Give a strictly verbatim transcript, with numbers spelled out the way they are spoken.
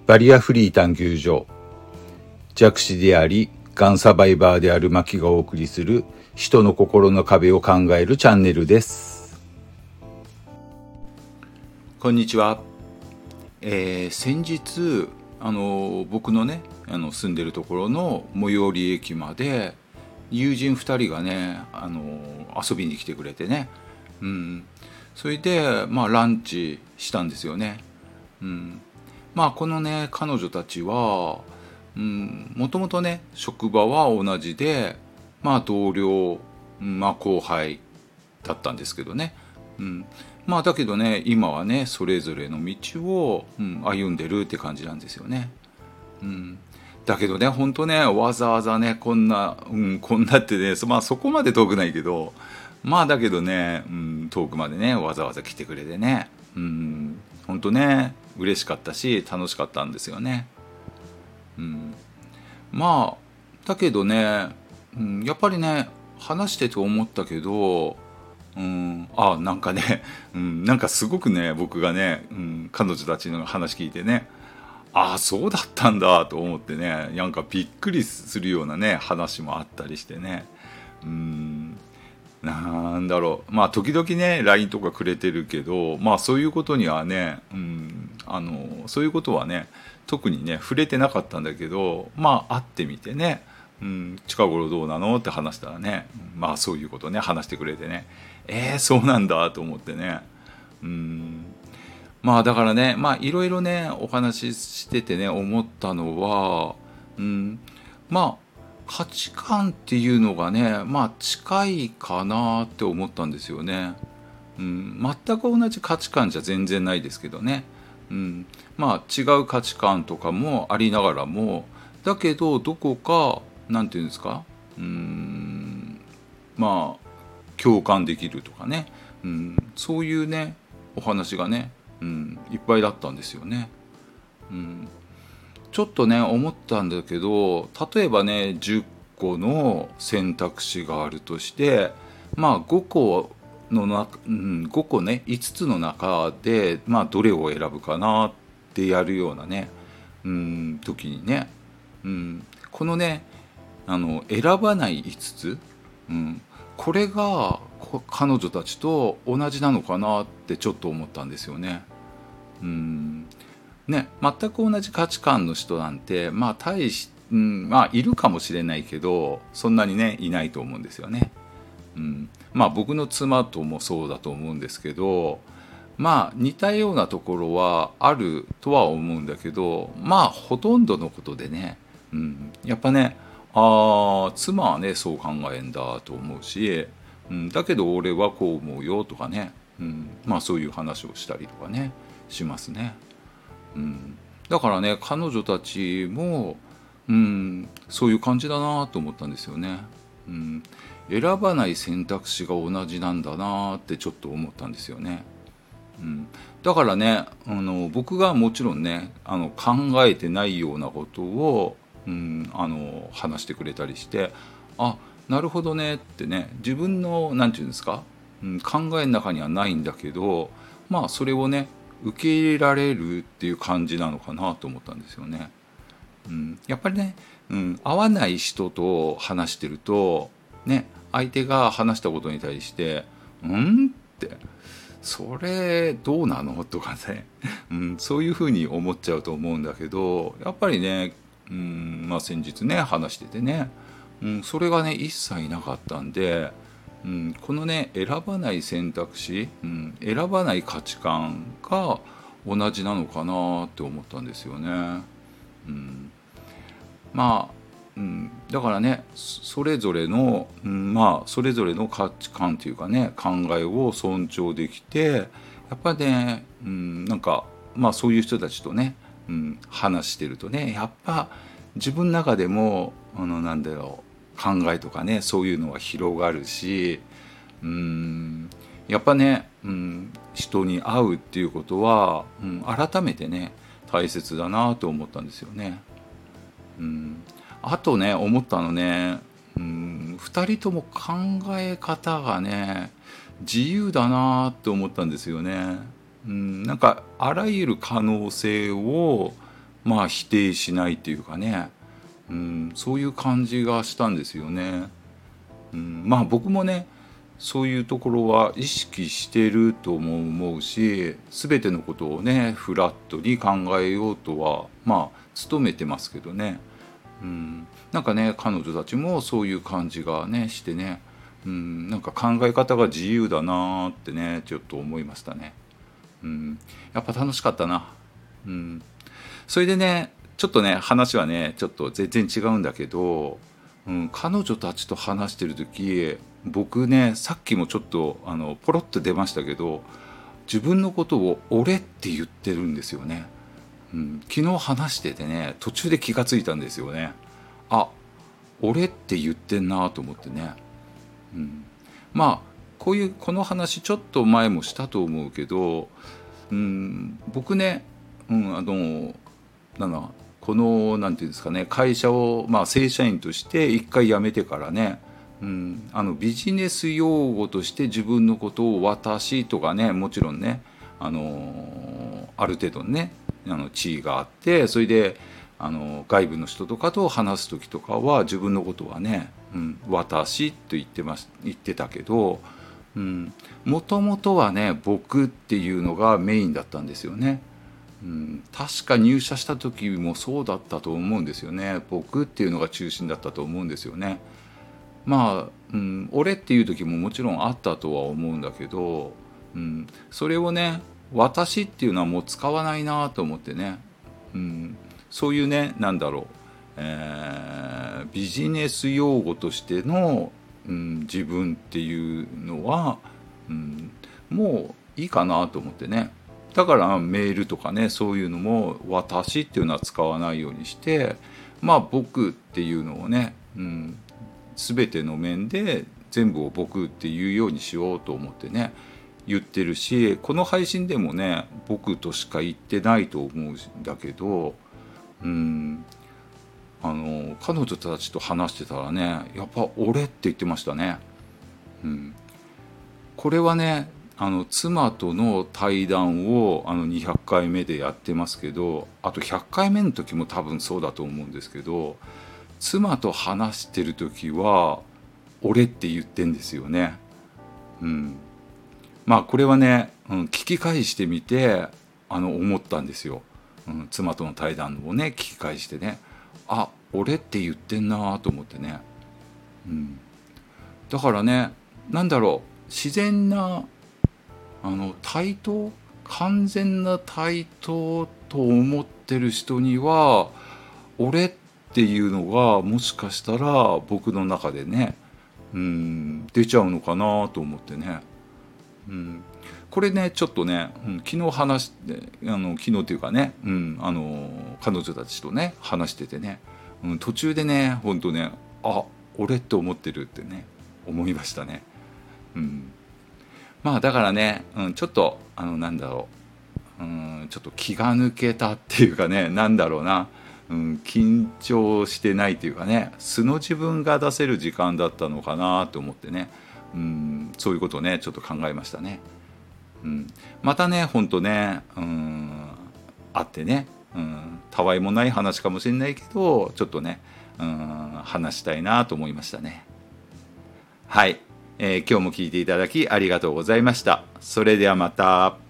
バリアフリー探求所、弱視でありがんサバイバーであるマキがお送りする人の心の壁を考えるチャンネルです。こんにちは。えー、先日あの僕のねあの住んでるところの最寄り駅まで友人ふたりがねあの遊びに来てくれてね、うん、それでまあランチしたんですよね。うん、まあこのね彼女たちはもともとね職場は同じで、まあ同僚、まあ後輩だったんですけどね、うん、まあだけどね今はねそれぞれの道を、うん、歩んでるって感じなんですよね。うん、だけどね本当ねわざわざねこんな、うん、こんなってね、まあそこまで遠くないけど、まあだけどね、うん、遠くまでねわざわざ来てくれてね、うん、本当ね嬉しかったし楽しかったんですよね。うん、まあだけどね、うん、やっぱりね話してて思ったけど、うん、あなんかね、うん、なんかすごくね僕がね、うん、彼女たちの話聞いてね、ああそうだったんだと思ってね、なんかびっくりするようなね話もあったりしてね、うん、なんだろう、まあ時々ね ライン とかくれてるけど、まあそういうことにはね、うん、あのそういうことはね特にね触れてなかったんだけど、まあ会ってみてね、うん、近頃どうなのって話したらね、まあそういうことね話してくれてね、えー、そうなんだと思ってね、うん、まあだからね、まあいろいろねお話ししててね思ったのは、うん、まあ価値観っていうのがねまあ近いかなって思ったんですよね。うん、全く同じ価値観じゃ全然ないですけどね、うん、まあ違う価値観とかもありながらも、だけどどこかなんていうんですか、うーんまあ共感できるとかね、うん、そういうねお話がね、うん、いっぱいだったんですよね。うん、ちょっとね思ったんだけど、例えばねじゅっこの選択肢があるとして、まあごこのな、うん、ごこねいつつの中で、まあ、どれを選ぶかなってやるようなね、うん、時にね、うん、このねあの選ばないいつつ、うん、これがこ彼女たちと同じなのかなってちょっと思ったんですよね。うんね、全く同じ価値観の人なんてまあ大し、うん、まあいるかもしれないけどそんなにねいないと思うんですよね。うん、まあ僕の妻ともそうだと思うんですけど、まあ似たようなところはあるとは思うんだけど、まあほとんどのことでね、うん、やっぱね、ああ妻はねそう考えんだと思うし、うん、だけど俺はこう思うよとかね、うん、まあそういう話をしたりとかねしますね。うん、だからね彼女たちも、うん、そういう感じだなと思ったんですよね。うん、選ばない選択肢が同じなんだなってちょっと思ったんですよね。うん、だからねあの僕がもちろんねあの考えてないようなことを、うん、あの話してくれたりして、あなるほどねってね、自分のなんていうんですか、うん、考えの中にはないんだけど、まあそれをね受け入れられるっていう感じなのかなと思ったんですよね。うん、やっぱりね、うん、合わない人と話してるとね、相手が話したことに対して「ん?」って「それどうなの?」とかね、うん、そういうふうに思っちゃうと思うんだけど、やっぱりね、うんまあ、先日ね話しててね、うん、それがね一切なかったんで、うん、このね選ばない選択肢、うん、選ばない価値観が同じなのかなって思ったんですよね。うん、まあ、うん、だからねそれぞれの、うん、まあそれぞれの価値観というかね考えを尊重できて、やっぱね、うん、なんかまあそういう人たちとね、うん、話してるとねやっぱ自分の中でもあのなんだろう考えとかねそういうのは広がるし、うんやっぱね、うん、人に会うっていうことは、うん、改めてね大切だなと思ったんですよね。うん、あとね思ったのね、うん、ふたりとも考え方がね自由だなって思ったんですよね。うん、なんかあらゆる可能性をまあ否定しないっていうかね、うん、そういう感じがしたんですよね。うん、まあ僕もねそういうところは意識してるとも思うし、全てのことをねフラットに考えようとはまあ努めてますけどね、うん、なんかね彼女たちもそういう感じがねしてね、うん、なんか考え方が自由だなってねちょっと思いましたね。うん、やっぱ楽しかったな。うん、それでねちょっとね話はねちょっと全然違うんだけど、うん、彼女たちと話してる時僕ねさっきもちょっとあのポロッと出ましたけど、自分のことを俺って言ってるんですよね。うん、昨日話しててね途中で気がついたんですよね。あ、俺って言ってんなと思ってね、うん、まあこういうこの話ちょっと前もしたと思うけど、うん、僕ね、うん、あのなんだこのなんていうんですかね会社を、まあ、正社員として一回辞めてからね、うん、あのビジネス用語として自分のことを私とかね、もちろんね、あのある程度ねあの地位があって、それであの外部の人とかと話す時とかは自分のことはね、うん、私と言ってます言ってたけど、もともとはね僕っていうのがメインだったんですよね。うん、確か入社した時もそうだったと思うんですよね。僕っていうのが中心だったと思うんですよね。まあ、うん、俺っていう時ももちろんあったとは思うんだけど、うん、それをね私っていうのはもう使わないなと思ってね、うん、そういうねなんだろう、えービジネス用語としての、うん、自分っていうのは、うん、もういいかなと思ってね。だからメールとかねそういうのも私っていうのは使わないようにして、まあ僕っていうのをね、うん、全ての面で全部を僕っていうようにしようと思ってね言ってるし、この配信でもね僕としか言ってないと思うんだけど、うん、あの彼女たちと話してたらねやっぱ俺って言ってましたね。うん、これはねあの妻との対談をあのにひゃっかいめでやってますけど、あとひゃっかいめの時も多分そうだと思うんですけど、妻と話してる時は俺って言ってんですよね。うん、まあこれはね、うん、聞き返してみてあの思ったんですよ。うん、妻との対談をね聞き返してね、あ、俺って言ってんなと思ってね、うん、だからねなんだろう自然なあの対等完全な対等と思ってる人には俺っていうのがもしかしたら僕の中でね、うん、出ちゃうのかなと思ってね、うん、これねちょっとね、うん、昨日話してあの昨日っていうかね、うん、あの彼女たちとね話しててね、うん、途中でね本当ねあ俺って思ってるってね思いましたね。うん、まあだからね、うん、ちょっとあのなんだろう、うん、ちょっと気が抜けたっていうかね、なんだろうな、うん、緊張してないっていうかね、素の自分が出せる時間だったのかなと思ってね、うん、そういうことをねちょっと考えましたね。うん、またねほんとね、うん、会ってね、うん、たわいもない話かもしれないけどちょっとね、うん、話したいなと思いましたね。はい、えー今日も聞いていただきありがとうございました。それではまた。